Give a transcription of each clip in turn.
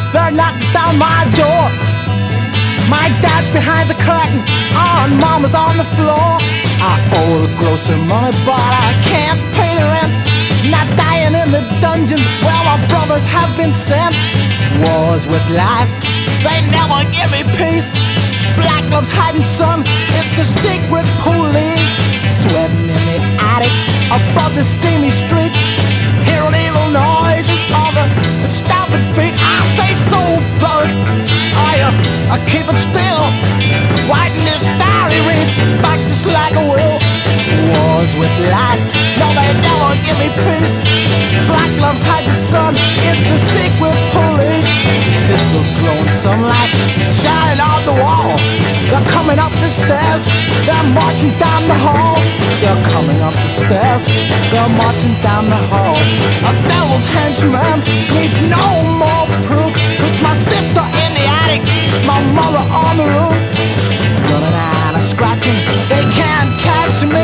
they're knocking down my door. My dad's behind the curtain, and mama's on the floor. I owe the grocer money, but I can't pay the rent. Not dying in the dungeons where my brothers have been sent. Wars with life, they never give me peace. Black love's hiding, son, it's a secret police. Sweating in the attic above the steamy streets. Hear an evil noise on the stomping feet. I say so, brother, I keep it still. Writing this diary reads back just like a will. Wars with light, no, they never give me peace. Black love's hiding, son, it's the secret police. Pistols glowing sunlight, shining on the wall. They're coming up the stairs, they're marching down the hall. They're coming up the stairs, they're marching down the hall. A devil's henchman needs no more proof. It's my sister in the attic, my mother on the roof. Running out of scratching, they can't catch me.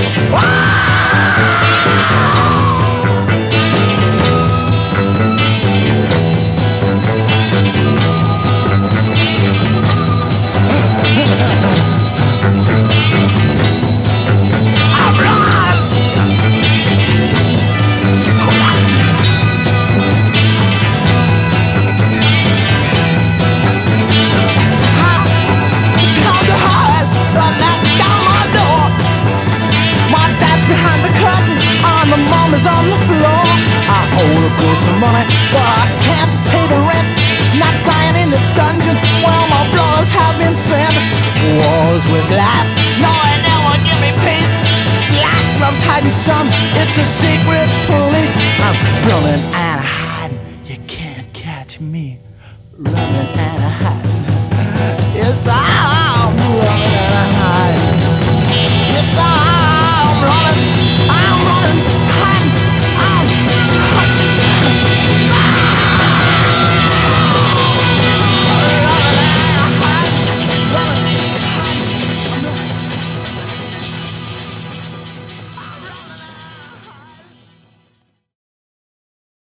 On the floor, I owe the grocer money, but I can't pay the rent. Not dying in the dungeon, well, my brothers have been sent. Wars with life, no, they never give me peace. Black love's hiding, son, it's a secret police. I'm running and hiding, you can't catch me. Running and hiding.